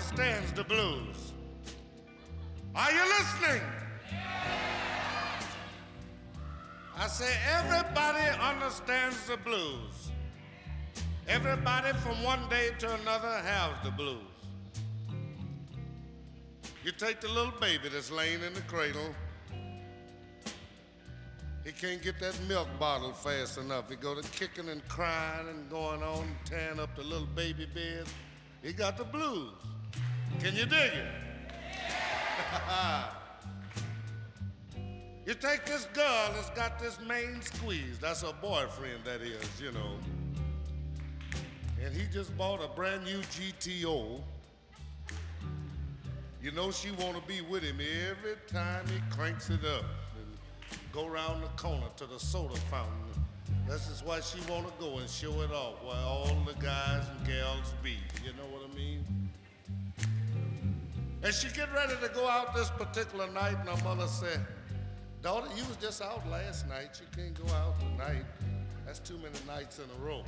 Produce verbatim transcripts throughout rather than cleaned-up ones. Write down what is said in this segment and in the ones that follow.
understands the blues? Are you listening? I say everybody understands the blues. Everybody from one day to another has the blues. You take the little baby that's laying in the cradle. He can't get that milk bottle fast enough. He go to kicking and crying and going on, tearing up the little baby bed. He got the blues. Can you dig it? You take this girl that's got this main squeeze. That's her boyfriend, that is, you know. And he just bought a brand new G T O. You know she want to be with him every time he cranks it up and go around the corner to the soda fountain. This is why she want to go and show it off where all the guys and gals be. You know what I mean? And she get ready to go out this particular night, and her mother said, "Daughter, you was just out last night. You can't go out tonight. That's too many nights in a row."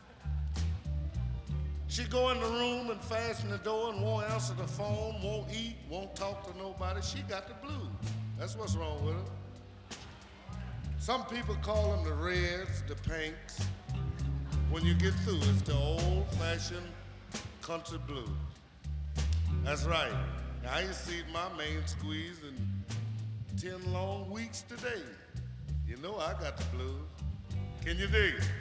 She go in the room and fasten the door and won't answer the phone, won't eat, won't talk to nobody. She got the blues. That's what's wrong with her. Some people call them the reds, the pinks. When you get through, it's the old-fashioned country blues. That's right. Now, I ain't seen my main squeeze in ten long weeks today. You know I got the blues. Can you dig it?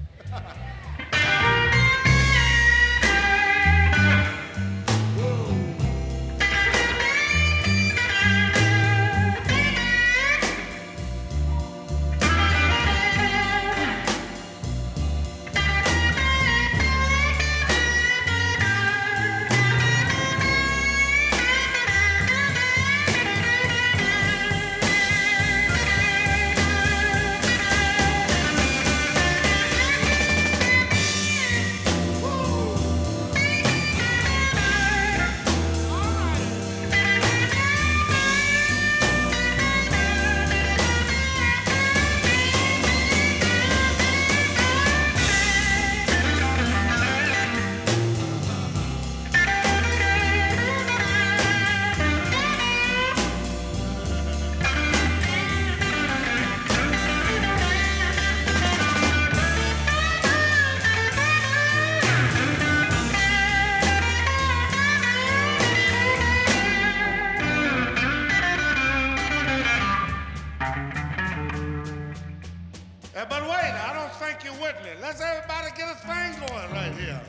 Let's everybody get a thing going right here.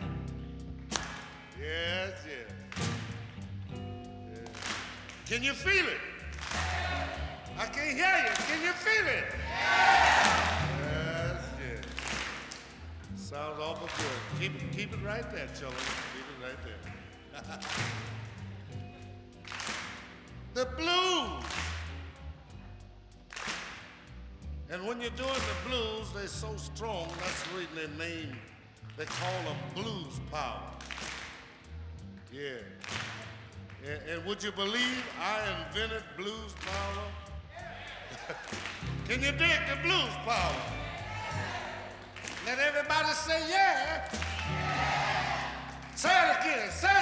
Yes, yes. yes. Can you feel it? I can't hear you. Can you feel it? Yes, yes. Sounds awful good. Keep it, keep it right there, children. Keep it right there. The blues. And when you're doing the blues, they're so strong, that's the reason their name, they call them blues power. Yeah. And, and would you believe I invented blues power? Can you dig the blues power? Let everybody say yeah. Say it again, say